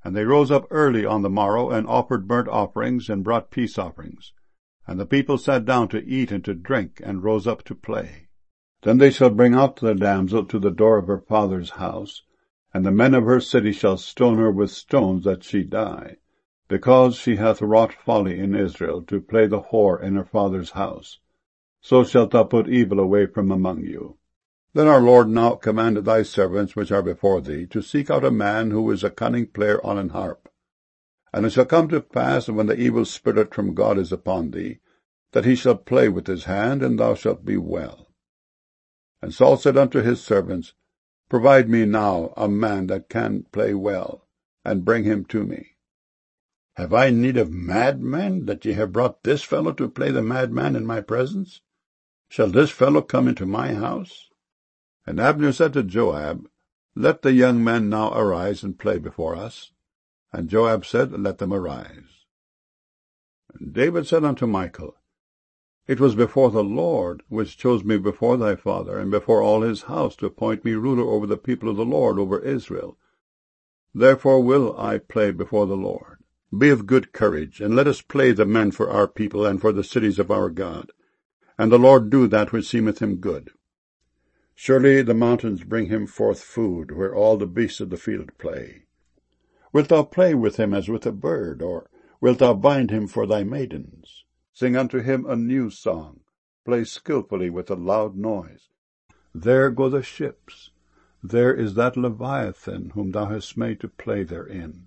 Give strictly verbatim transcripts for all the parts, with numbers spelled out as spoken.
And they rose up early on the morrow, and offered burnt offerings, and brought peace offerings. And the people sat down to eat and to drink, and rose up to play. Then they shall bring out the damsel to the door of her father's house, and the men of her city shall stone her with stones that she die, because she hath wrought folly in Israel, to play the whore in her father's house. So shalt thou put evil away from among you. Then our Lord now commanded thy servants which are before thee to seek out a man who is a cunning player on an harp. And it shall come to pass, when the evil spirit from God is upon thee, that he shall play with his hand, and thou shalt be well. And Saul said unto his servants, Provide me now a man that can play well, and bring him to me. Have I need of madmen, that ye have brought this fellow to play the madman in my presence? Shall this fellow come into my house? And Abner said to Joab, Let the young men now arise and play before us. And Joab said, Let them arise. And David said unto Michal, It was before the Lord, which chose me before thy father, and before all his house, to appoint me ruler over the people of the Lord, over Israel. Therefore will I play before the Lord. Be of good courage, and let us play the men for our people, and for the cities of our God. And the Lord do that which seemeth him good. Surely the mountains bring him forth food, where all the beasts of the field play. Wilt thou play with him as with a bird, or wilt thou bind him for thy maidens? Sing unto him a new song, play skilfully with a loud noise. There go the ships, there is that Leviathan, whom thou hast made to play therein.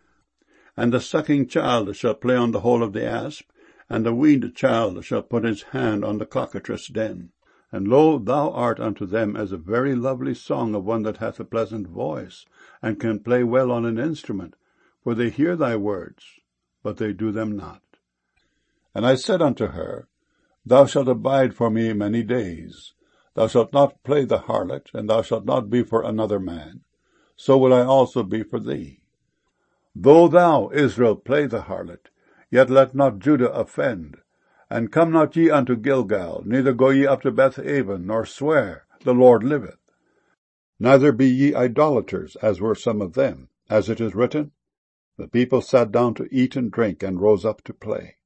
And the sucking child shall play on the hole of the asp, and the weaned child shall put his hand on the cockatrice' den. And lo, thou art unto them as a very lovely song of one that hath a pleasant voice, and can play well on an instrument, for they hear thy words, but they do them not. And I said unto her, Thou shalt abide for me many days. Thou shalt not play the harlot, and thou shalt not be for another man. So will I also be for thee. Though thou, Israel, play the harlot, yet let not Judah offend. And come not ye unto Gilgal, neither go ye up to Bethaven, nor swear, The Lord liveth. Neither be ye idolaters, as were some of them, as it is written, The people sat down to eat and drink, and rose up to play.